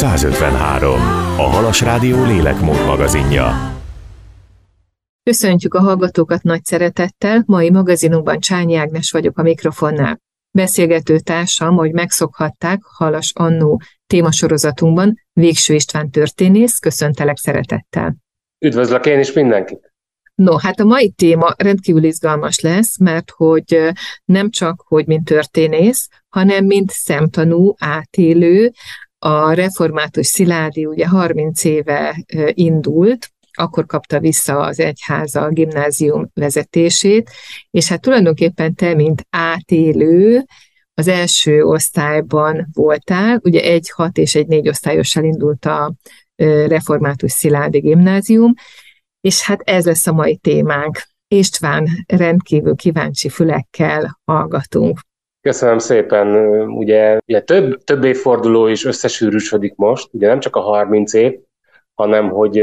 153. A Halas Rádió lélekmód magazinja. Köszöntjük a hallgatókat nagy szeretettel, mai magazinunkban Csányi Ágnes vagyok a mikrofonnál. Beszélgető társam, hogy megszokhatták, Halas Annó témasorozatunkban, Végső István történész, köszöntelek szeretettel. Üdvözlök én is mindenkit! No, hát a mai téma rendkívül izgalmas lesz, mert hogy nem csak, hogy mint történész, hanem mint szemtanú, átélő, a református Szilágyi ugye 30 éve indult, akkor kapta vissza az egyháza a gimnázium vezetését, és hát tulajdonképpen te, mint átélő, az első osztályban voltál, ugye egy 6 és egy 4 osztályossal indult a református Szilágyi gimnázium, és hát ez lesz a mai témánk. István, rendkívül kíváncsi fülekkel hallgatunk. Köszönöm szépen. Ugye több évforduló is összesűrűsödik most, ugye nem csak a 30 év, hanem hogy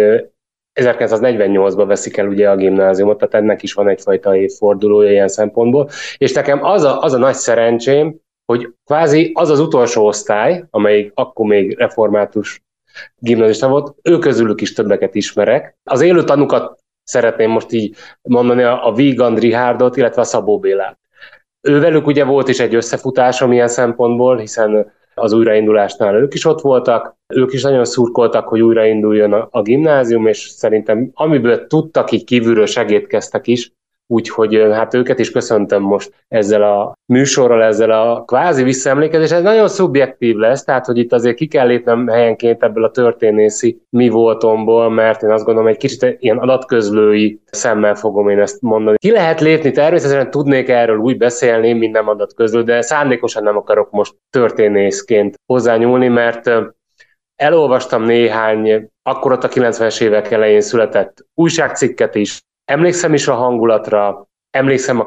1948-ban veszik el ugye a gimnáziumot, tehát ennek is van egyfajta évfordulója ilyen szempontból, és nekem az a nagy szerencsém, hogy kvázi az az utolsó osztály, amelyik akkor még református gimnazista volt, ő közülük is többeket ismerek. Az élő tanukat szeretném most így mondani, a Vígand Rihárdot, illetve a Szabó Bélát. Ővelük ugye volt is egy összefutásom ilyen szempontból, hiszen az újraindulásnál ők is ott voltak, ők is nagyon szurkoltak, hogy újrainduljon a gimnázium, és szerintem amiből tudtak, így kívülről segítkeztek is, úgyhogy hát őket is köszöntöm most ezzel a műsorral, ezzel a kvázi visszaemlékezés. Ez nagyon szubjektív lesz, tehát hogy itt azért ki kell lépnem helyenként ebből a történészi mi voltomból, mert én azt gondolom, egy kicsit ilyen adatközlői szemmel fogom én ezt mondani. Ki lehet lépni, természetesen tudnék erről úgy beszélni, mint nem adatközlő, de szándékosan nem akarok most történészként hozzányúlni, mert elolvastam néhány, akkor ott a 90-es évek elején született újságcikket is, emlékszem is a hangulatra, emlékszem a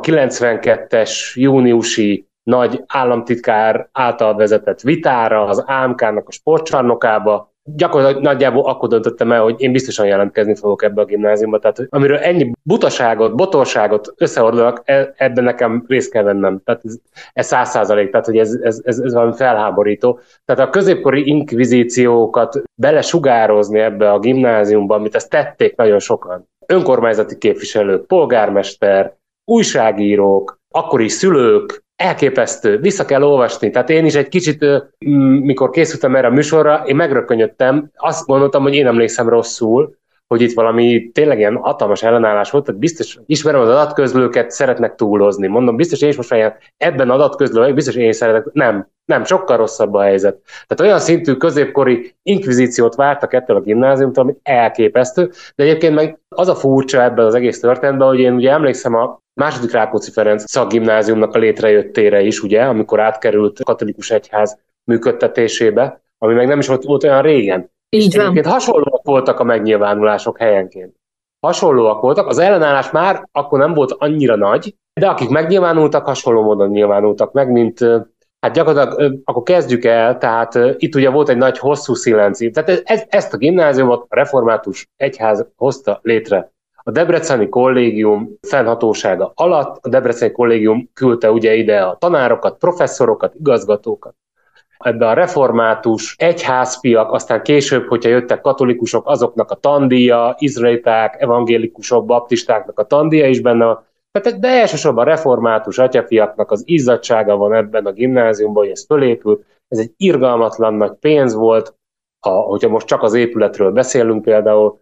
92-es júniusi nagy államtitkár által vezetett vitára, az AMK-nak a sportcsarnokába. Gyakorlatilag nagyjából akkor döntöttem el, hogy én biztosan jelentkezni fogok ebbe a gimnáziumba. Tehát amiről ennyi butaságot, botorságot összehordolok, ebben nekem részt kell vennem. Tehát ez 100%, tehát hogy ez valami felháborító. Tehát a középkori inkvizíciókat belesugározni ebbe a gimnáziumba, amit ezt tették nagyon sokan. Önkormányzati képviselők, polgármester, újságírók, akkori szülők, elképesztő, vissza kell olvasni. Tehát én is egy kicsit, mikor készültem erre a műsorra, én megrökönyödtem, azt gondoltam, hogy én emlékszem rosszul, hogy itt valami tényleg ilyen hatalmas ellenállás volt, tehát biztos ismerem az adatközlőket, szeretnek túlozni. Mondom, biztos én is most már ebben adatközlő, biztos én is szeretek. Nem, sokkal rosszabb a helyzet. Tehát olyan szintű középkori inkvizíciót vártak ettől a gimnáziumtól, ami elképesztő, de egyébként meg az a furcsa ebben az egész történetben, hogy én ugye emlékszem a II. Rákóczi Ferenc szakgimnáziumnak a létrejöttére is, ugye, amikor átkerült a katolikus egyház működtetésébe, ami meg nem is volt olyan régen. Így van. Hasonlóak voltak a megnyilvánulások helyenként. Hasonlóak voltak, az ellenállás már akkor nem volt annyira nagy, de akik megnyilvánultak, hasonló módon nyilvánultak meg, mint hát gyakorlatilag akkor kezdjük el, tehát itt ugye volt egy nagy hosszú szilenci. Tehát ezt a gimnáziumot a református egyház hozta létre. A Debreceni kollégium fennhatósága alatt a Debreceni kollégium küldte ugye ide a tanárokat, professzorokat, igazgatókat. Ebben a református egyházfiak, aztán később, hogyha jöttek katolikusok, azoknak a tandíja, izraeliták, evangélikusok, baptistáknak a tandíja is benne van. De elsősorban a református atyafiaknak az izzadsága van ebben a gimnáziumban, hogy ez fölépült. Ez egy irgalmatlan nagy pénz volt, hogyha most csak az épületről beszélünk például,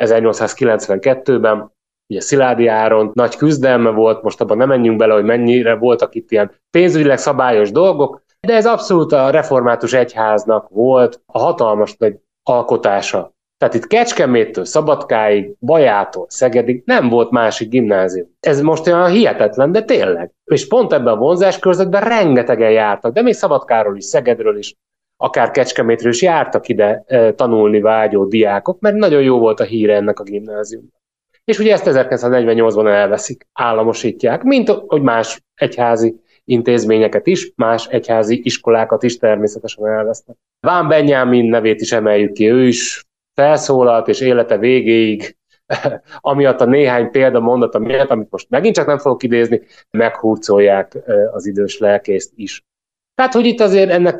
1892-ben, ugye Szilágyi Áron nagy küzdelme volt, most abban nem menjünk bele, hogy mennyire voltak itt ilyen pénzügyileg szabályos dolgok, de ez abszolút a református egyháznak volt a hatalmas nagy alkotása. Tehát itt Kecskeméttől Szabadkáig, Bajától Szegedig nem volt másik gimnázium. Ez most olyan hihetetlen, de tényleg. És pont ebben a vonzáskörzetben rengetegen jártak, de még Szabadkáról is, Szegedről is, akár Kecskemétről is jártak ide tanulni vágyó diákok, mert nagyon jó volt a híre ennek a gimnáziumnak. És ugye ezt 1948-ban elveszik, államosítják, mint hogy más egyházi intézményeket is, más egyházi iskolákat is természetesen elvesznek. Ván Benyámin nevét is emeljük ki, ő is felszólalt, és élete végéig, amiatt a néhány példamondata miatt, amit most megint csak nem fogok idézni, meghurcolják az idős lelkészt is. Tehát, hogy itt azért ennek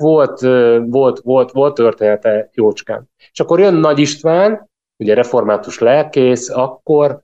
volt története jócskán. És akkor jön Nagy István, ugye református lelkész, akkor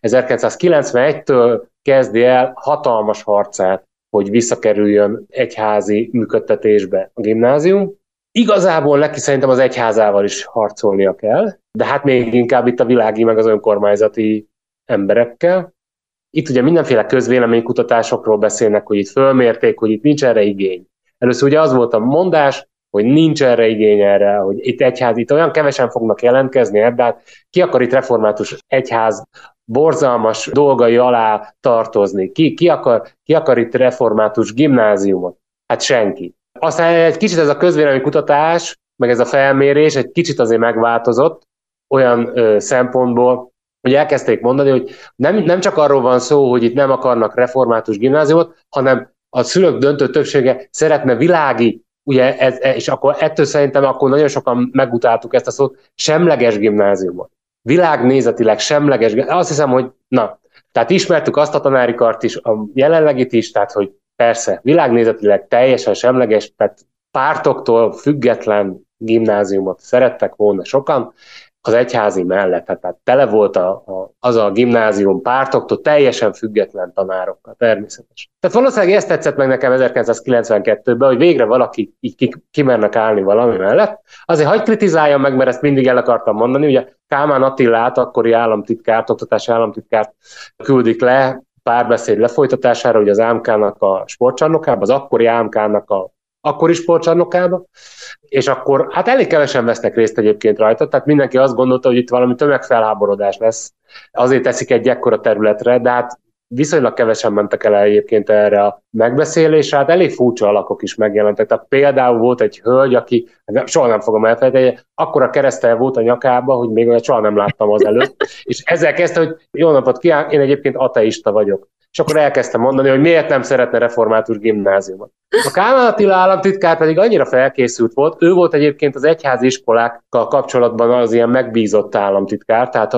1991-től kezdi el hatalmas harcát, hogy visszakerüljön egyházi működtetésbe a gimnázium. Igazából neki szerintem az egyházával is harcolnia kell, de hát még inkább itt a világi meg az önkormányzati emberekkel. Itt ugye mindenféle közvéleménykutatásokról beszélnek, hogy itt fölmérték, hogy itt nincs erre igény. Először ugye az volt a mondás, hogy nincs erre igény erre, hogy itt olyan kevesen fognak jelentkezni ebbe, hát ki akar itt református egyház borzalmas dolgai alá tartozni? Ki akar itt református gimnáziumot? Hát senki. Aztán egy kicsit ez a közvéleménykutatás, meg ez a felmérés egy kicsit azért megváltozott olyan szempontból, hogy elkezdték mondani, hogy nem csak arról van szó, hogy itt nem akarnak református gimnáziumot, hanem a szülők döntő többsége szeretne világi, ugye, és akkor ettől szerintem akkor nagyon sokan megutáltuk ezt a szót, semleges gimnáziumot. Világnézetileg semleges, azt hiszem, hogy tehát ismertük azt a tanári kart is, a jelenlegit is, tehát hogy persze, világnézetileg teljesen semleges, tehát pártoktól független gimnáziumot szerettek volna sokan, az egyházi mellett, tehát tele volt az a gimnázium pártoktól teljesen független tanárokkal, természetesen. Tehát valószínűleg ezt tetszett meg nekem 1992-ben, hogy végre valaki így kimernek állni valami mellett. Azért hagyj kritizáljam meg, mert ezt mindig el akartam mondani, ugye Kálmán Attilát, akkori államtitkárt, oktatási államtitkárt küldik le párbeszéd lefolytatására, ugye az AMK-nak a sportcsarnokába, az akkori AMK-nak a akkori sportcsarnokába, és akkor hát elég kevesen vesznek részt egyébként rajta, tehát mindenki azt gondolta, hogy itt valami tömegfelháborodás lesz, azért teszik egy ekkora területre, de hát viszonylag kevesen mentek el egyébként erre a megbeszélésre, hát elég furcsa alakok is megjelentek. Tehát például volt egy hölgy, aki, soha nem fogom elfelejteni, akkora keresztel volt a nyakába, hogy még olyan soha nem láttam az előtt, és ezzel kezdte, hogy jó napot kívánok, én egyébként ateista vagyok. És akkor elkezdtem mondani, hogy miért nem szeretne református gimnáziumot. A Kálmán Attila államtitkár pedig annyira felkészült volt, ő volt egyébként az egyházi iskolákkal kapcsolatban az ilyen megbízott államtitkár, tehát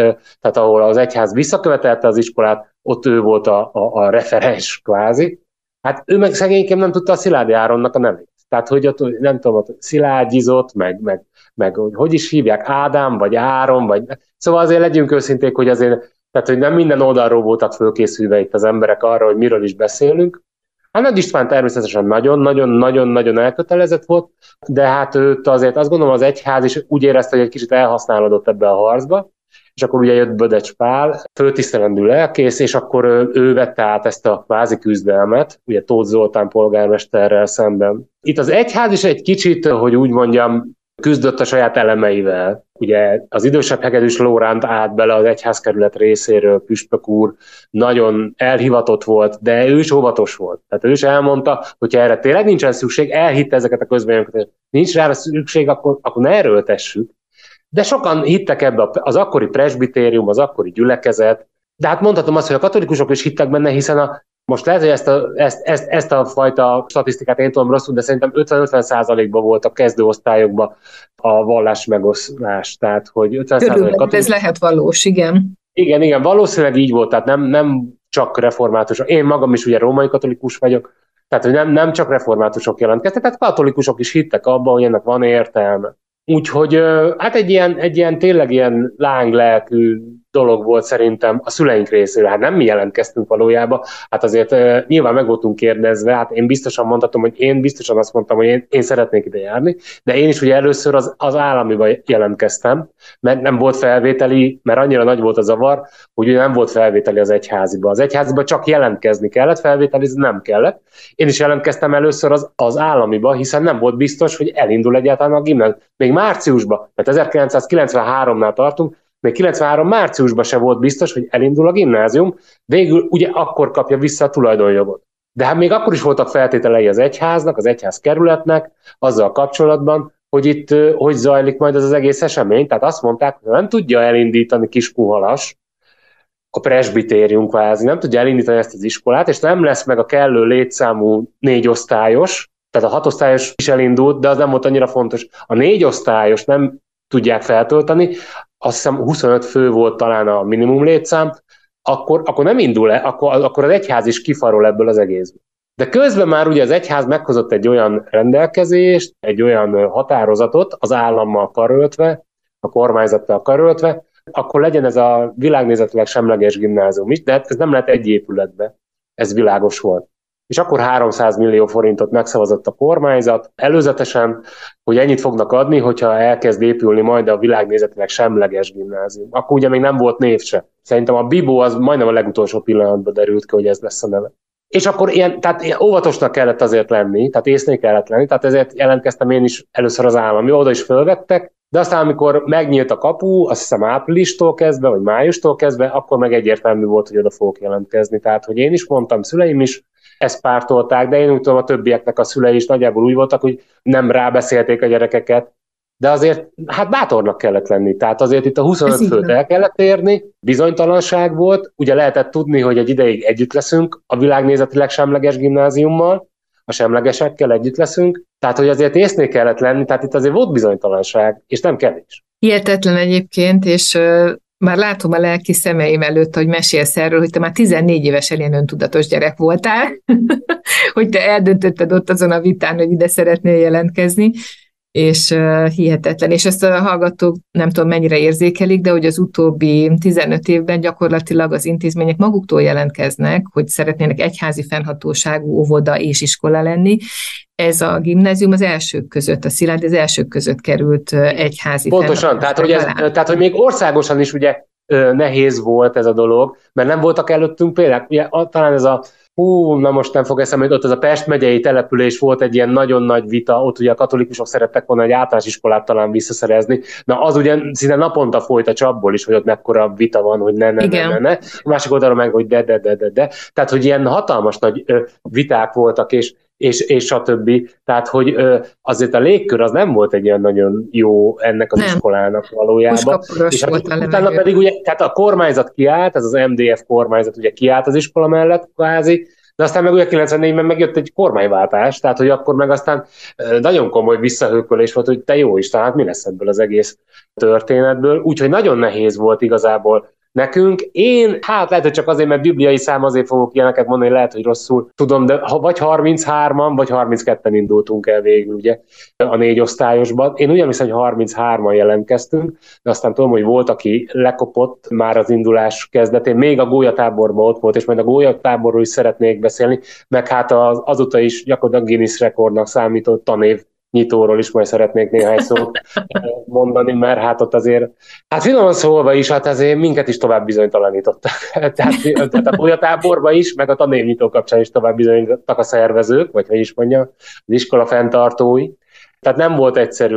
ahol az egyház visszakövetelte az iskolát, ott ő volt a referens kvázi. Hát ő meg szegényként nem tudta a Szilágyi Áronnak a nevét. Tehát, hogy ott, nem tudom, ott Szilágyizott, meg hogy is hívják, Ádám, vagy Áron, vagy... Szóval azért legyünk őszinték, hogy azért, tehát, hogy nem minden oldalról voltak fölkészülve itt az emberek arra, hogy miről is beszélünk. Hát Nagy István természetesen nagyon-nagyon elkötelezett volt, de hát őt azért azt gondolom az egyház is úgy érezte, hogy egy kicsit elhasználódott ebbe a harcba, és akkor ugye jött Bödecs Pál, föltisztelendő lelkész, és akkor ő vette át ezt a kvázi küzdelmet, ugye Tóth Zoltán polgármesterrel szemben. Itt az egyház is egy kicsit, hogy úgy mondjam, küzdött a saját elemeivel. Ugye az idősebb Hegedűs Lóránt állt bele az egyházkerület részéről, püspök úr, nagyon elhivatott volt, de ő is óvatos volt. Tehát ő is elmondta, hogy ha erre tényleg nincsen szükség, elhitte ezeket a közvéleményeket, nincs rá szükség, akkor ne erőltessük. De sokan hittek ebbe az akkori presbitérium, az akkori gyülekezet, de hát mondhatom azt, hogy a katolikusok is hittek benne, hiszen most lehet, hogy ezt a fajta statisztikát én tudom rosszul, de szerintem 50-50%-ban volt a kezdőosztályokban a vallás megoszlás. Tehát, hogy 50% ez lehet valós, igen. Igen, valószínűleg így volt, tehát nem csak reformátusok. Én magam is ugye római katolikus vagyok, tehát hogy nem csak reformátusok jelentkeztek, tehát katolikusok is hittek abban, hogy ennek van értelme. Úgyhogy hát egy ilyen tényleg ilyen lánglelkű dolog volt szerintem a szüleink részéről. Hát nem mi jelentkeztünk valójában, hát azért nyilván meg voltunk kérdezve, hát én biztosan mondhatom, hogy én biztosan azt mondtam, hogy én szeretnék ide járni, de én is ugye először az államiba jelentkeztem, mert nem volt felvételi, mert annyira nagy volt a zavar, hogy ugye nem volt felvételi az egyháziba. Az egyháziba csak jelentkezni kellett, felvételizni nem kellett. Én is jelentkeztem először az államiba, hiszen nem volt biztos, hogy elindul egyáltalán a gimnázium. Még márciusban, tehát 1993-nál tartunk, még 93 márciusban se volt biztos, hogy elindul a gimnázium, végül ugye akkor kapja vissza a tulajdonjogot. De hát még akkor is voltak feltételei az egyháznak, az egyházkerületnek, azzal kapcsolatban, hogy itt hogy zajlik majd ez az egész esemény. Tehát azt mondták, hogy nem tudja elindítani Kiskunhalas, a presbitérium kvázi, nem tudja elindítani ezt az iskolát, és nem lesz meg a kellő létszámú 4 osztályos, tehát a 6 osztályos is elindult, de az nem volt annyira fontos. A 4 osztályos nem tudják feltölteni, azt hiszem 25 fő volt talán a minimum létszám, akkor nem indul el, akkor az egyház is kifarol ebből az egészből. De közben már ugye az egyház meghozott egy olyan rendelkezést, egy olyan határozatot az állammal karöltve, a kormányzattal karöltve, akkor legyen ez a világnézetileg semleges gimnázium is, de ez nem lehet egy épületbe, ez világos volt. És akkor 300 millió forintot megszavazott a kormányzat előzetesen, hogy ennyit fognak adni, hogyha elkezd épülni majd a világnézetileg semleges gimnázium. Akkor ugye még nem volt név se. Szerintem a Bibó az majdnem a legutolsó pillanatban derült ki, hogy ez lesz a neve. És akkor tehát óvatosnak kellett azért lenni, tehát észnél kellett lenni, tehát ezért jelentkeztem én is először az állami, oda is fölvettek, de aztán amikor megnyílt a kapu, azt hiszem áprilistól kezdve, vagy májustól kezdve, akkor meg egyértelmű volt, hogy oda fogok jelentkezni. Tehát, hogy én is mondtam, szüleim is ezt pártolták, de én úgy tudom, a többieknek a szülei is nagyjából úgy voltak, hogy nem rábeszélték a gyerekeket, de azért hát bátornak kellett lenni. Tehát azért itt a 25 főt el kellett érni, bizonytalanság volt, ugye lehetett tudni, hogy egy ideig együtt leszünk a világnézetileg semleges gimnáziummal, a semlegesekkel együtt leszünk, tehát hogy azért észnél kellett lenni, tehát itt azért volt bizonytalanság, és nem kevés. Hihetetlen egyébként, és már látom a lelki szemeim előtt, hogy mesélsz erről, hogy te már 14 évesen ilyen öntudatos gyerek voltál, hogy te eldöntötted ott azon a vitán, hogy ide szeretnél jelentkezni, és hihetetlen. És ezt a hallgatók nem tudom mennyire érzékelik, de hogy az utóbbi 15 évben gyakorlatilag az intézmények maguktól jelentkeznek, hogy szeretnének egyházi fennhatóságú óvoda és iskola lenni. Ez a gimnázium az elsők között, a Szilágyi az elsők között került egyházi pontosan, tehát hogy még országosan is ugye nehéz volt ez a dolog, mert nem voltak előttünk példák. Ugye talán ez a most nem fog eszembe, hogy ott az a Pest megyei település volt egy ilyen nagyon nagy vita, ott ugye a katolikusok szerettek volna egy általános iskolát talán visszaszerezni. Na az ugye szinte naponta folyt a csapból is, hogy ott mekkora vita van, hogy ne. A másik oldalon meg, hogy de. Tehát, hogy ilyen hatalmas nagy viták voltak, és stb. Tehát, hogy azért a légkör az nem volt egy ilyen nagyon jó ennek az iskolának valójában. És utána pedig ugye, tehát a kormányzat kiállt, ez az MDF kormányzat ugye kiállt az iskola mellett kvázi, de aztán meg ugye 94-ben megjött egy kormányváltás, tehát hogy akkor meg aztán nagyon komoly visszahőkölés volt, hogy te jó Isten, hát mi lesz ebből az egész történetből. Úgyhogy nagyon nehéz volt igazából nekünk. Én, lehet, hogy csak azért, mert bibliai szám, azért fogok ilyeneket mondani, lehet, hogy rosszul tudom, de vagy 33-an, vagy 32-en indultunk el végül, ugye, a 4 osztályosban. Én ugyan hiszem, hogy 33-an jelentkeztünk, de aztán tudom, hogy volt, aki lekopott már az indulás kezdetén, még a gólyatáborban ott volt, és majd a gólyatáborról is szeretnék beszélni, meg hát azóta is gyakorlatilag Guinness rekordnak számított tanév nyitóról is majd szeretnék néhány szót mondani, mert hát ott azért, hát finoman szólva is, hát azért minket is tovább bizonytalanítottak. Tehát a gólyatáborban is, meg a tanévnyitó kapcsán is tovább bizonyítottak a szervezők, vagy hogy is mondja, az iskola fenntartói. Tehát nem volt egyszerű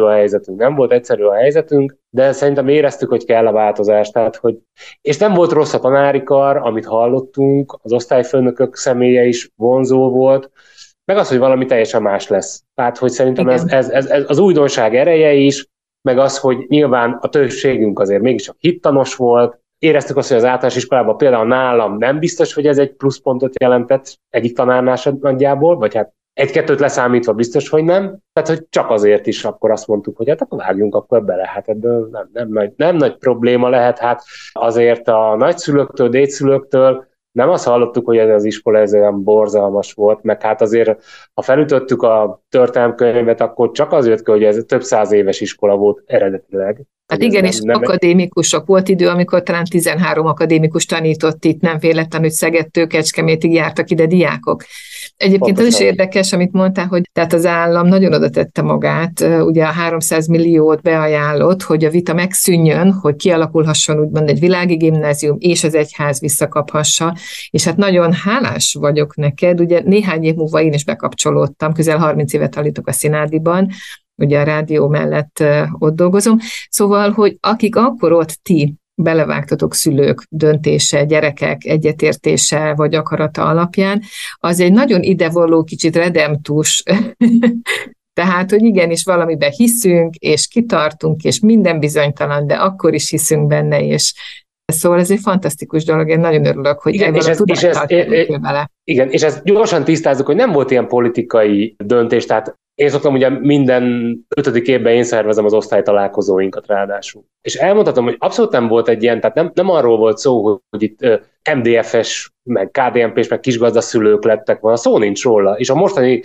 a helyzetünk, de szerintem éreztük, hogy kell a változás. Tehát, és nem volt rossz a tanári kar, amit hallottunk, az osztályfőnökök személye is vonzó volt, meg az, hogy valami teljesen más lesz. Tehát, hogy szerintem ez az újdonság ereje is, meg az, hogy nyilván a többségünk azért mégis hittanos volt. Éreztük azt, hogy az általános iskolában például nálam nem biztos, hogy ez egy pluszpontot jelentett egyik tanárnál sem nagyjából, vagy hát egy-kettőt leszámítva biztos, hogy nem. Tehát, hogy csak azért is akkor azt mondtuk, hogy hát akkor vágjunk akkor bele. Hát ebből nem nagy probléma lehet. Hát azért a nagyszülőktől, dédszülőktől nem azt hallottuk, hogy ez az iskola ez olyan borzalmas volt, meg hát azért, ha felütöttük a történelemkönyvet, akkor csak az jött ki, hogy ez több 100 éves iskola volt eredetileg. Hát igen, és akadémikusok volt idő, amikor talán 13 akadémikus tanított itt, nem véletlen, hogy Szegedtől Kecskemétig jártak ide diákok. Egyébként az is érdekes, amit mondtál, hogy tehát az állam nagyon oda tette magát, ugye a 300 milliót beajánlott, hogy a vita megszűnjön, hogy kialakulhasson úgymond egy világi gimnázium, és az egyház visszakaphassa, és hát nagyon hálás vagyok neked, ugye néhány év múlva én is bekapcsolódtam, közel 30 évet tanítok a Szinádiban, ugye a rádió mellett ott dolgozom, szóval, hogy akik akkor ott ti belevágtatok szülők döntése, gyerekek egyetértése vagy akarata alapján, az egy nagyon idevaló, kicsit redemptus, tehát, hogy igenis valamiben hiszünk, és kitartunk, és minden bizonytalan, de akkor is hiszünk benne, és Szóval ez egy fantasztikus dolog, én nagyon örülök, hogy igen, ebben a tudattal kerültél bele. Igen, és ezt gyorsan tisztázzuk, hogy nem volt ilyen politikai döntés, tehát én szoktam ugye minden 5. évben én szervezem az osztálytalálkozóinkat ráadásul. És elmondhatom, hogy abszolút nem volt egy ilyen, tehát nem arról volt szó, hogy itt MDF-es, meg KDNP-s, meg kisgazdaszülők lettek volna, szó nincs róla. És a mostani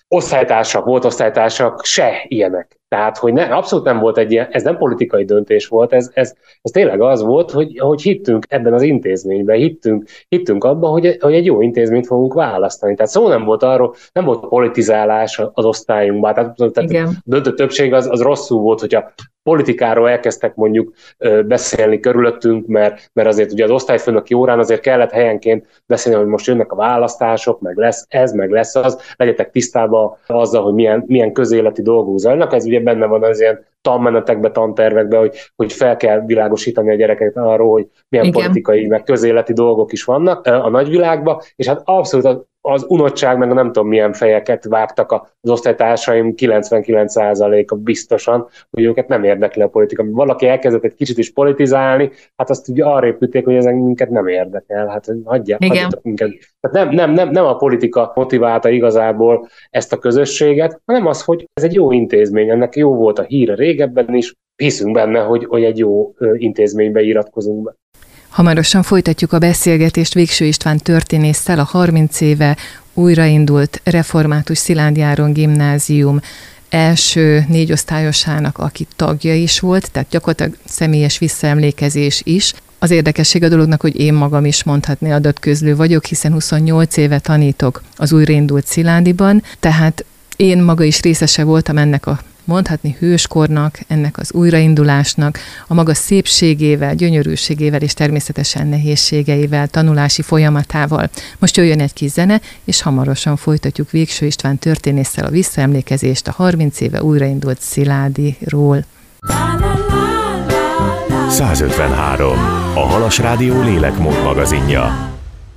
volt osztálytársak se ilyenek. Tehát, hogy abszolút nem volt egy ilyen, ez nem politikai döntés volt, ez tényleg az volt, hogy hittünk ebben az intézményben, hittünk abban, hogy egy jó intézményt fogunk választani. Tehát szó nem volt arról, nem volt politizálás az osztályunkban. Tehát döntő többség az rosszul volt, hogyha politikáról elkezdtek mondjuk beszélni körülöttünk, mert azért ugye az osztályfőnöki órán azért kellett helyenként beszélni, hogy most jönnek a választások, meg lesz ez, meg lesz az, legyetek tisztában azzal, hogy milyen közéleti dolgok zajlanak. Ez ugye benne van az ilyen tanmenetekbe, tantervekbe, hogy fel kell világosítani a gyerekeket arról, hogy milyen politikai, meg közéleti dolgok is vannak a nagyvilágban, és hát abszolút az unottság, meg nem tudom milyen fejeket vágtak az osztálytársaim 99%-a biztosan, hogy őket nem érdekli a politika. Valaki elkezdett egy kicsit is politizálni, hát azt ugye arra épülték, hogy ezek minket nem érdekel, hát hagyjatok minket. Tehát nem a politika motiválta igazából ezt a közösséget, hanem az, hogy ez egy jó intézmény, ennek jó volt a híre régebben is, hiszünk benne, hogy egy jó intézménybe iratkozunk be. Hamarosan folytatjuk a beszélgetést Végső István történésszel, a 30 éve újraindult református Szilády Áron Gimnázium első 4 osztályosának, aki tagja is volt, tehát gyakorlatilag személyes visszaemlékezés is. Az érdekesség a dolognak, hogy én magam is mondhatni adatközlő vagyok, hiszen 28 éve tanítok az újraindult Sziládyban, tehát én maga is részese voltam ennek a mondhatni hőskornak, ennek az újraindulásnak, a maga szépségével, gyönyörűségével és természetesen nehézségeivel, tanulási folyamatával. Most jöjjön egy kis zene, és hamarosan folytatjuk Végső István történésszel a visszaemlékezést a 30 éve újraindult Sziládyról. 153. A Halas Rádió lélekmód magazinja.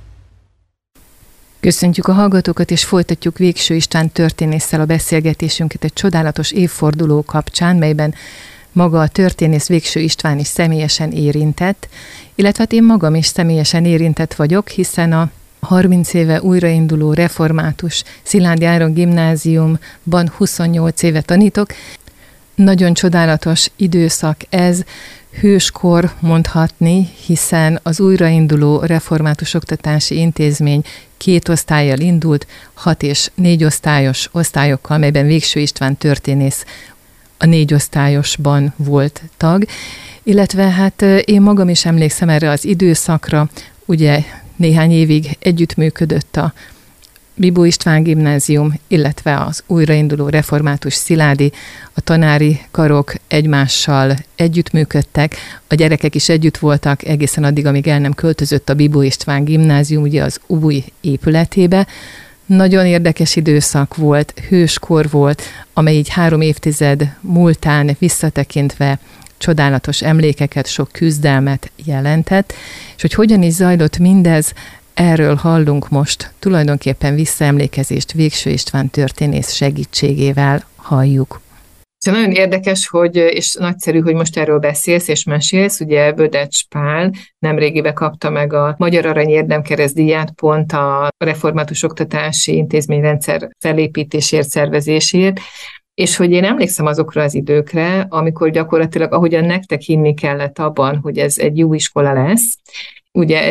Köszöntjük a hallgatókat, és folytatjuk Végső István történésszel a beszélgetésünket egy csodálatos évforduló kapcsán, melyben maga a történész Végső István is személyesen érintett, illetve én magam is személyesen érintett vagyok, hiszen a 30 éve újrainduló református Szilády Áron Gimnáziumban 28 éve tanítok. Nagyon csodálatos időszak ez, hőskor mondhatni, hiszen az újrainduló református oktatási intézmény 2 osztállyal indult, 6 és 4 osztályos osztályokkal, melyben Végső István történész a 4 osztályosban volt tag, illetve hát én magam is emlékszem erre az időszakra, ugye néhány évig együttműködött a Bibó István Gimnázium, illetve az újrainduló református Szilády, a tanári karok egymással együttműködtek, a gyerekek is együtt voltak egészen addig, amíg el nem költözött a Bibó István Gimnázium ugye az új épületébe. Nagyon érdekes időszak volt, hőskor volt, amely így 3 évtized múltán visszatekintve csodálatos emlékeket, sok küzdelmet jelentett, és hogy hogyan is zajlott mindez, erről hallunk most, tulajdonképpen visszaemlékezést Végső István történész segítségével halljuk. Nagyon érdekes, és nagyszerű, hogy most erről beszélsz és mesélsz. Ugye Bödecs Pál nemrégiben kapta meg a Magyar Arany Érdemkeresztdíját pont a református oktatási intézményrendszer felépítésért, szervezésért, és hogy én emlékszem azokra az időkre, amikor gyakorlatilag, ahogyan nektek hinni kellett abban, hogy ez egy jó iskola lesz, ugye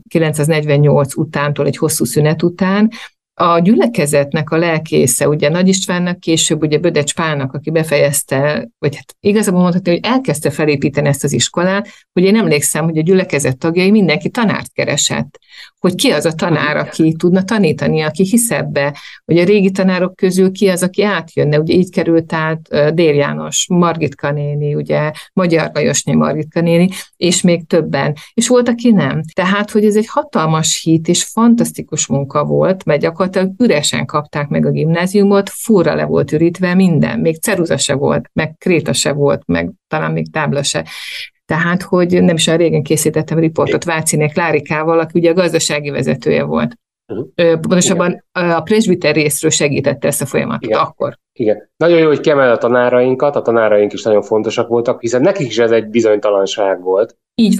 1948 utántól, egy hosszú szünet után, a gyülekezetnek a lelkésze, ugye Nagy Istvánnak, később ugye Bödecs Pálnak, aki befejezte, vagy hát igazából mondhatni, hogy elkezdte felépíteni ezt az iskolát, hogy én emlékszem, hogy a gyülekezet tagjai mindenki tanárt keresett, hogy ki az a tanár, aki tudna tanítani, aki hisz ebbe, hogy a régi tanárok közül ki az, aki átjönne, ugye így került át Dér János, Margitka néni, ugye Magyar Lajosné Margitka néni, és még többen, és volt, aki nem. Tehát, hogy ez egy hatalmas hit és fantasztikus munka volt, mert gyakorlatilag üresen kapták meg a gimnáziumot, fúra le volt ürítve minden, még ceruza se volt, meg kréta se volt, meg talán még tábla se. Tehát, hogy nem is olyan régen készítettem riportot Váciné Klárikával, aki ugye a gazdasági vezetője volt. Pontosabban a presbiter részről segítette ezt a folyamatot akkor. Igen. Nagyon jó, hogy kiemel a tanárainkat, a tanáraink is nagyon fontosak voltak, hiszen nekik is ez egy bizonytalanság volt. Így van.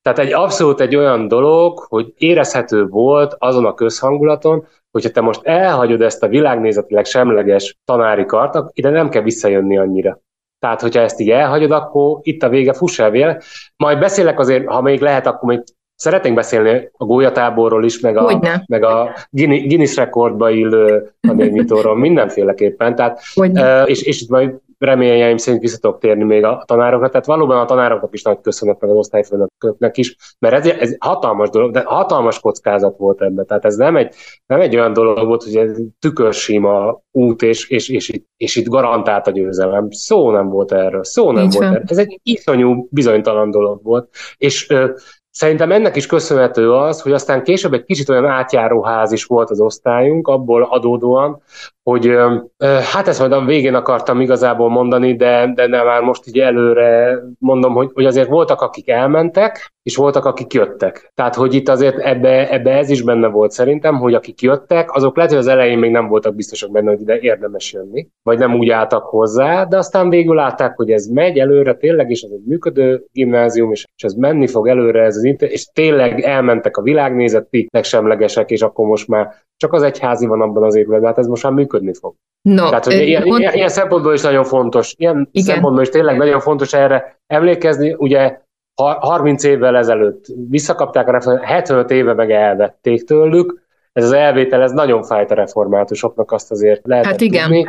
Tehát abszolút egy olyan dolog, hogy érezhető volt azon a közhangulaton, hogyha te most elhagyod ezt a világnézetileg semleges tanári kart, ide nem kell visszajönni annyira. Tehát, hogyha ezt így elhagyod, akkor itt a vége, fuss el véle. Majd beszélek azért, ha még lehet, akkor még szeretnénk beszélni a gólyatáborról is, meg a Guinness rekordba illő hadnagyítóról mindenféleképpen. Tehát, és itt majd reményeim szerint vissza tudok térni még a tanárokra. Tehát valóban a tanároknak is nagy köszönet, meg az osztályfőnököknek is, mert ez hatalmas dolog, de hatalmas kockázat volt ebben. Tehát ez nem egy olyan dolog volt, hogy ez tükörsima út, és itt garantált a győzelem. Szó nem volt erről. Ez egy iszonyú bizonytalan dolog volt. És szerintem ennek is köszönhető az, hogy aztán később egy kicsit olyan átjáróház is volt az osztályunk, abból adódóan, hogy hát ezt majd a végén akartam igazából mondani, de már most így előre mondom, hogy azért voltak, akik elmentek, és voltak, akik jöttek. Tehát, hogy itt azért ebbe ez is benne volt szerintem, hogy akik jöttek, azok lehet, hogy az elején még nem voltak biztosak benne, hogy ide érdemes jönni, vagy nem úgy álltak hozzá, de aztán végül látták, hogy ez megy előre tényleg, és ez egy működő gimnázium, és ez menni fog előre, és tényleg elmentek a világnézeti legsemlegesek, és akkor most már csak az egyházi van abban az évben, de hát ez most már működni fog. No, tehát, hogy ilyen szempontból is nagyon fontos, szempontból is tényleg nagyon fontos erre emlékezni, ugye 30 évvel ezelőtt visszakapták a reformátusok, 75 éve meg elvették tőlük, ez az elvétel, ez nagyon fájt a reformátusoknak, azt azért lehetett tudni.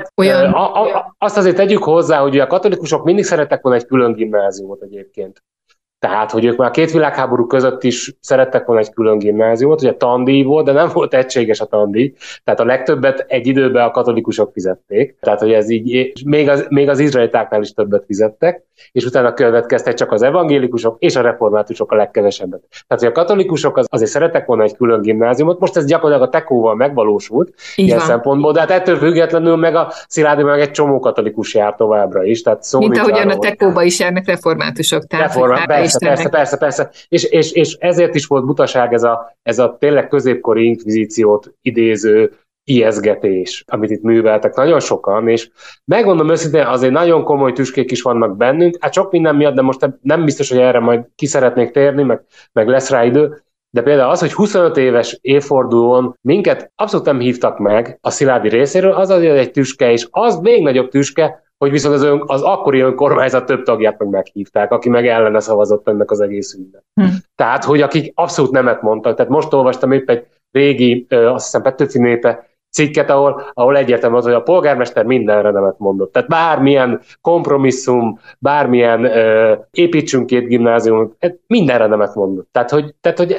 Azt azért tegyük hozzá, hogy a katolikusok mindig szerettek volna egy külön gimnáziumot egyébként. Tehát, hogy ők már 2 világháború között is szerettek volna egy külön gimnáziumot, ugye tandíj volt, de nem volt egységes a tandíj, tehát a legtöbbet egy időben a katolikusok fizették, tehát hogy ez így, még az izraelitáknál is többet fizettek, és utána következtek csak az evangélikusok és a reformátusok a legkevesebbet. Tehát, hogy a katolikusok azért szerettek volna egy külön gimnáziumot, most ez gyakorlatilag a tekóval megvalósult ilyen szempontból, de hát ettől függetlenül meg a Szilágyi meg egy csomó katolikus jár továbbra is. Tehát mint ahogyan a tekóba is járnak reformátusok. Persze. És ezért is volt butaság ez a tényleg középkori inkvizíciót idéző ijeszgetés, amit itt műveltek nagyon sokan, és megmondom őszintén, azért nagyon komoly tüskék is vannak bennünk, hát sok minden miatt, de most nem biztos, hogy erre majd ki szeretnék térni, meg lesz rá idő, de például az, hogy 25 éves évfordulón minket abszolút nem hívtak meg a Szilágyi részéről, az azért egy tüske, és az még nagyobb tüske, hogy viszont az akkori önkormányzat több tagját meghívták, aki meg ellene szavazott ennek az egész ügynek. Tehát, hogy akik abszolút nemet mondtak. Tehát most olvastam épp egy régi, azt hiszem Petőfi Népe cikket, ahol egyértelmű az, hogy a polgármester mindenre nemet mondott. Tehát bármilyen kompromisszum, bármilyen építsünk 2 gimnáziumot, mindenre nemet mondott. Tehát, hogy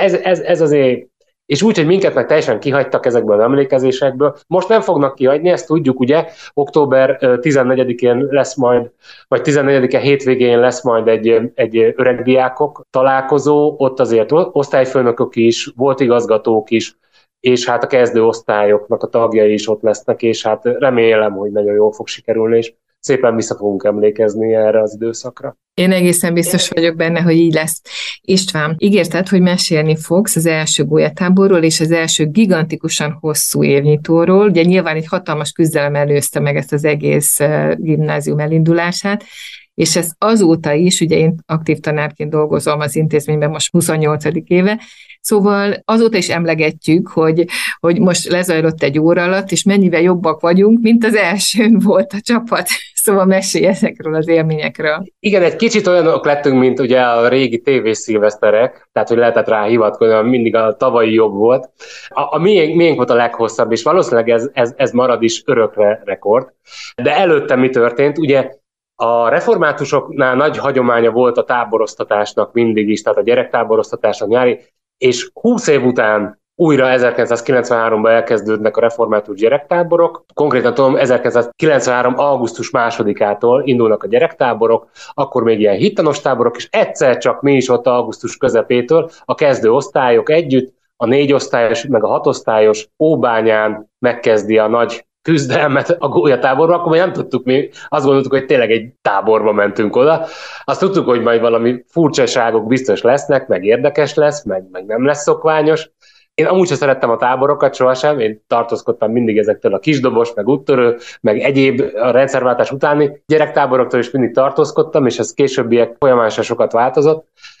ez azért. És úgy, hogy minket meg teljesen kihagytak ezekből az emlékezésekből. Most nem fognak kihagyni, ezt tudjuk, ugye, október 14-én lesz majd, vagy 14-e hétvégén lesz majd egy öregdiákok találkozó, ott azért osztályfőnökök is, volt igazgatók is, és hát a kezdő osztályoknak a tagjai is ott lesznek, és hát remélem, hogy nagyon jól fog sikerülni, és szépen vissza fogunk emlékezni erre az időszakra. Én egészen biztos vagyok benne, hogy így lesz. István, ígérted, hogy mesélni fogsz az első gólyatáborról és az első gigantikusan hosszú évnyitóról. Ugye nyilván egy hatalmas küzdelem előzte meg ezt az egész gimnázium elindulását, és ez azóta is, ugye én aktív tanárként dolgozom az intézményben most 28. éve, szóval azóta is emlegetjük, hogy most lezajlott egy óra alatt, és mennyivel jobbak vagyunk, mint az elsőn volt a csapat. Szóval mesélj ezekről az élményekről. Igen, egy kicsit olyanok lettünk, mint ugye a régi tévészilveszterek, tehát hogy lehetett rá hivatkozni, mindig a tavalyi jobb volt. A miénk volt a leghosszabb, és valószínűleg ez marad is örökre rekord. De előtte mi történt? Ugye a reformátusoknál nagy hagyománya volt a táboroztatásnak mindig is, tehát a gyerektáboroztatásnak nyári, és 20 év után újra 1993-ban elkezdődnek a református gyerektáborok. Konkrétan tudom, 1993. augusztus 2-ától indulnak a gyerektáborok, akkor még ilyen hittanos táborok, és egyszer csak mi is ott augusztus közepétől a kezdő osztályok együtt, a 4 osztályos, meg a 6 osztályos Óbányán megkezdi a nagy küzdelmet a gólyatáborban, akkor még nem tudtuk, mi azt gondoltuk, hogy tényleg egy táborba mentünk oda. Azt tudtuk, hogy majd valami furcsaságok biztos lesznek, meg érdekes lesz, meg nem lesz szokványos. Én amúgy sem szerettem a táborokat sohasem, én tartózkodtam mindig ezektől a kisdobos, meg úttörő, meg egyéb a rendszerváltás utáni gyerektáboroktól is mindig tartózkodtam, és ez későbbiek folyamán sem sokat változott.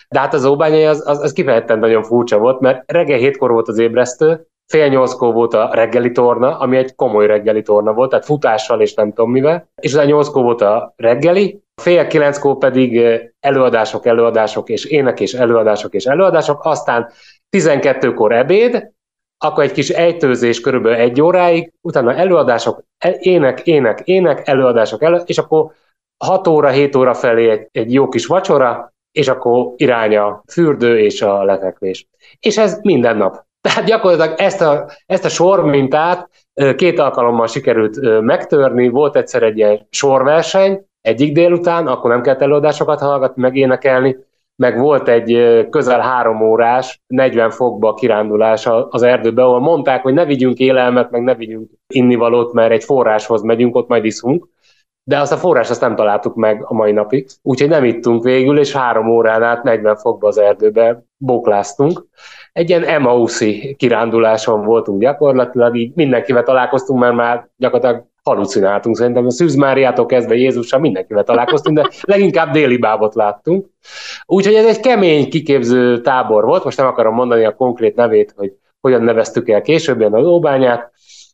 De hát az óbányai az kifejezetten nagyon furcsa volt, mert reggel 7-kor volt az ébresztő, 7:30 volt a reggeli torna, ami egy komoly reggeli torna volt, tehát futással és nem tudom mivel, és utána 8-kor volt a reggeli, 8:30 pedig előadások és ének és előadások, aztán 12-kor ebéd, akkor egy kis ejtőzés körülbelül 1 óráig, utána előadások, ének, előadások, és akkor 6 óra, 7 óra felé egy jó kis vacsora, és akkor irány a fürdő és a lefekvés. És ez minden nap. Tehát gyakorlatilag ezt a sormintát 2 alkalommal sikerült megtörni, volt egyszer egy ilyen sorverseny, egyik délután, akkor nem kellett előadásokat hallgatni, meg énekelni, meg volt egy közel 3 órás, 40 fokba kirándulás az erdőbe, ahol mondták, hogy ne vigyünk élelmet, meg ne vigyünk innivalót, mert egy forráshoz megyünk, ott majd iszunk. De azt a forrást azt nem találtuk meg a mai napig, úgyhogy nem ittunk végül, és 3 órán át 40 fokba az erdőbe bókláztunk. Egy ilyen Emmauszi kiránduláson voltunk gyakorlatilag, így mindenkivel találkoztunk, mert már gyakorlatilag halucináltunk. Szerintem a Szűz Máriától kezdve Jézussal mindenkivel találkoztunk, de leginkább Déli Bábot láttunk. Úgyhogy ez egy kemény kiképző tábor volt, most nem akarom mondani a konkrét nevét, hogy hogyan neveztük el később az Óbányát,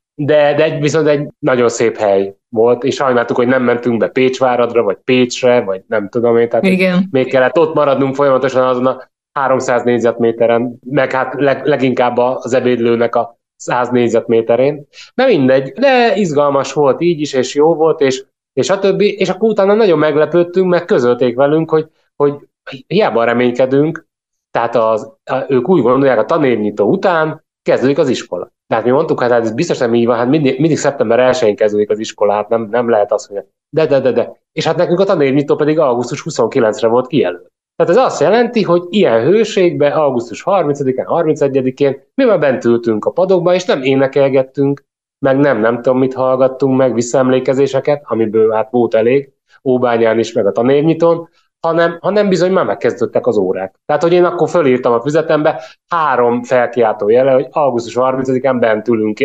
de viszont egy nagyon szép hely volt, és sajnáltuk, hogy nem mentünk be Pécsváradra, vagy Pécsre, vagy nem tudom én, tehát még kellett ott maradnunk folyamatosan azon a 300 négyzetméteren, meg hát leginkább az ebédlőnek a 100 négyzetméterén. De mindegy, de izgalmas volt így is, és jó volt, és a többi, és akkor utána nagyon meglepődtünk, mert közölték velünk, hogy hiába reménykedünk, tehát ők úgy gondolják, a tanévnyitó után kezdődik az iskola. Tehát mi mondtuk, hát ez biztos nem így van, hát mindig szeptember 1-én kezdődik az iskola, hát nem lehet az, hogy de. És hát nekünk a tanévnyitó pedig augusztus 29-re volt kijelölt. Tehát ez azt jelenti, hogy ilyen hőségben, augusztus 30-án, 31-én mi már bent ültünk a padokba, és nem énekelgettünk, meg nem tudom mit hallgattunk meg, visszaemlékezéseket, amiből hát volt elég, Óbányán is, meg a tanévnyitón, hanem bizony már megkezdődtek az órák. Tehát, hogy én akkor fölírtam a füzetembe 3 felkiáltó jele, hogy augusztus 30-án bent ülünk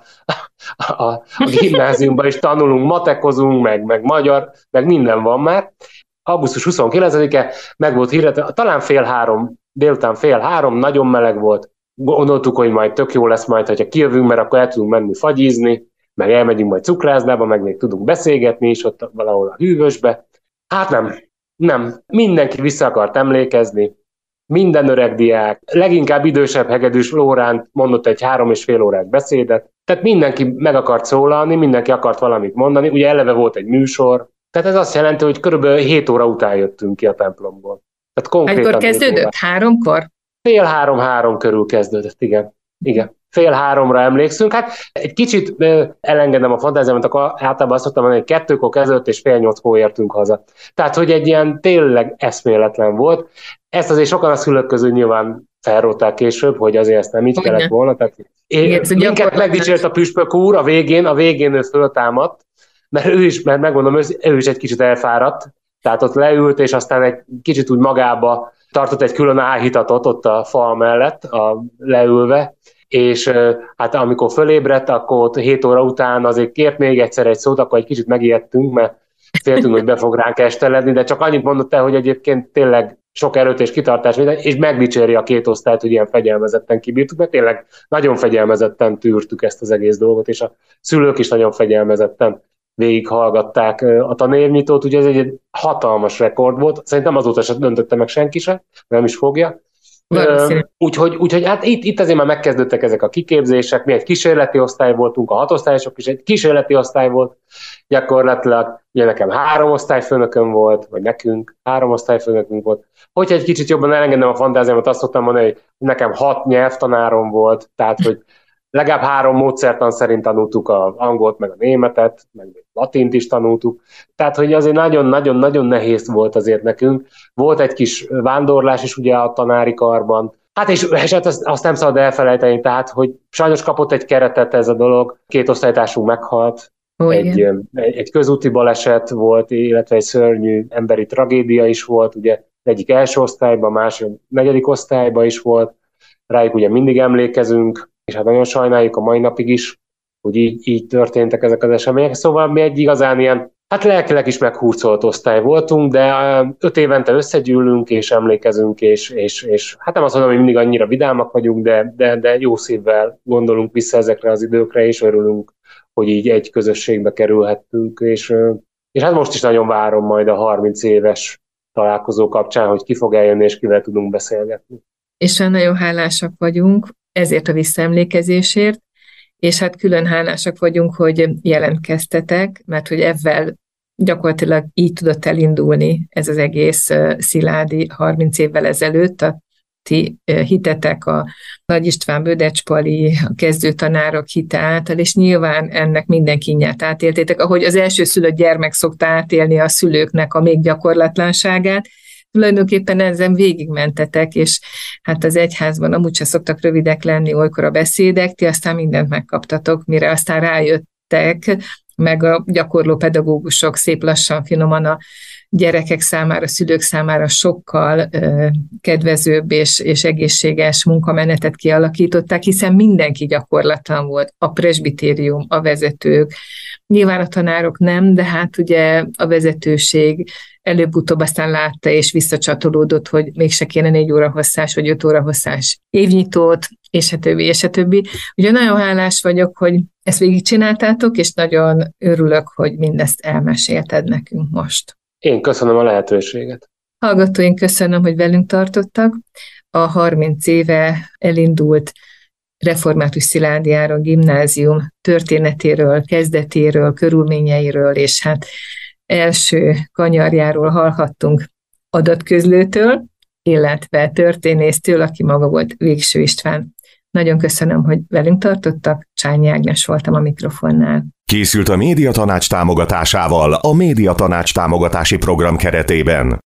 a gimnáziumban, és tanulunk, matekozunk, meg magyar, meg minden van már. Augusztus 29-e meg volt hirdetve, talán 2:30, délután 2:30, nagyon meleg volt. Gondoltuk, hogy majd tök jó lesz majd, hogyha kijövünk, mert akkor el tudunk menni fagyizni, meg elmegyünk majd cukrászdába, meg még tudunk beszélgetni is ott valahol a hűvösbe. Hát nem. Mindenki vissza akart emlékezni, minden öreg diák, leginkább idősebb Hegedűs Lóránt mondott egy 3,5 órás beszédet, tehát mindenki meg akart szólalni, mindenki akart valamit mondani, ugye eleve volt egy műsor, tehát ez azt jelenti, hogy körülbelül 7 óra után jöttünk ki a templomból. Tehát konkrétan. Hánykor kezdődött? 3-kor? 2:30 körül kezdődött, igen. 2:30 emlékszünk. Hát egy kicsit elengedem a fantáziámat, akkor általában azt szoktam mondani, hogy 2-kor kezdődött, és 7:30 értünk haza. Tehát, hogy egy ilyen tényleg eszméletlen volt. Ezt azért sokan a szülők közül nyilván felrótták később, hogy azért ezt nem így kellett volna. Tehát minket megdicsért a püspök úr, a végén ő föltámadt, mert megmondom, ő is egy kicsit elfáradt, tehát ott leült, és aztán egy kicsit úgy magába tartott egy külön áhítatot ott a fal mellett, leülve, és hát amikor fölébredt, akkor ott 7 óra után azért kért még egyszer egy szót, akkor egy kicsit megijedtünk, mert féltünk, hogy be fog ránk esteledni, de csak annyit mondott el, hogy egyébként tényleg sok erőt és kitartás, és megdicséri a 2 osztályt, hogy ilyen fegyelmezetten kibírtuk, mert tényleg nagyon fegyelmezetten tűrtük ezt az egész dolgot, és a szülők is nagyon fegyelmezetten végighallgatták a tanévnyitót, ugye ez egy hatalmas rekord volt, szerintem azóta sem döntötte meg senki se, nem is fogja. Úgyhogy hát itt azért már megkezdődtek ezek a kiképzések, mi egy kísérleti osztály voltunk, a 6 osztályosok is egy kísérleti osztály volt, gyakorlatilag ugye nekem 3 osztályfőnököm volt, vagy nekünk 3 osztályfőnökünk volt. Hogyha egy kicsit jobban elengedem a fantáziámat, azt szoktam mondani, hogy nekem 6 nyelvtanárom volt, tehát hogy legalább 3 módszertan szerint tanultuk az angolt, meg a németet, meg a latint is tanultuk. Tehát, hogy azért nagyon-nagyon nehéz volt azért nekünk. Volt egy kis vándorlás is ugye a tanári karban. Hát és hát azt nem szabad elfelejteni, tehát, hogy sajnos kapott egy keretet ez a dolog. 2 osztálytársunk meghalt, egy közúti baleset volt, illetve egy szörnyű emberi tragédia is volt, ugye egyik első osztályban, másik 4. osztályban is volt. Rájuk ugye mindig emlékezünk, és hát nagyon sajnáljuk a mai napig is, hogy így történtek ezek az események. Szóval mi egy igazán ilyen, Hát lelkileg is meghurcolt osztály voltunk, de 5 évente összegyűlünk és emlékezünk, és hát nem azt mondom, hogy mindig annyira vidámak vagyunk, de jó szívvel gondolunk vissza ezekre az időkre, és örülünk, hogy így egy közösségbe kerülhettünk, és hát most is nagyon várom majd a 30 éves találkozó kapcsán, hogy ki fog eljönni, és kivel tudunk beszélgetni. És nagyon hálásak vagyunk ezért a visszaemlékezésért, és hát külön hálásak vagyunk, hogy jelentkeztetek, mert hogy ezzel gyakorlatilag így tudott elindulni ez az egész Sziládi 30 évvel ezelőtt. A ti hitetek, a Nagy István, Bödecs Pali, a kezdőtanárok hite által, és nyilván ennek minden kínját átéltétek, ahogy az elsőszülött gyermek szokta átélni a szülőknek a még gyakorlatlanságát, tulajdonképpen ezen végigmentetek, és hát az egyházban amúgy sem szoktak rövidek lenni olykor a beszédek, ti aztán mindent megkaptatok, mire aztán rájöttek, meg a gyakorló pedagógusok szép lassan, finoman a gyerekek számára, szülők számára sokkal kedvezőbb és egészséges munkamenetet kialakították, hiszen mindenki gyakorlatlan volt, a presbitérium, a vezetők, nyilván a tanárok nem, de hát ugye a vezetőség előbb-utóbb aztán látta és visszacsatolódott, hogy mégse kéne 4 óra hosszás vagy 5 óra hosszás évnyitót, és a többi, és a többi. Ugye nagyon hálás vagyok, hogy ezt végigcsináltátok, és nagyon örülök, hogy mindezt elmesélted nekünk most. Én köszönöm a lehetőséget. Hallgatóink, köszönöm, hogy velünk tartottak. A 30 éve elindult Református Sziládi Áron Gimnázium történetéről, kezdetéről, körülményeiről, és hát első kanyarjáról hallhattunk adatközlőtől, illetve történésztől, aki maga volt Végső István. Nagyon köszönöm, hogy velünk tartottak. Csányi Ágnes voltam a mikrofonnál. Készült a Médiatanács támogatásával a Médiatanács támogatási program keretében.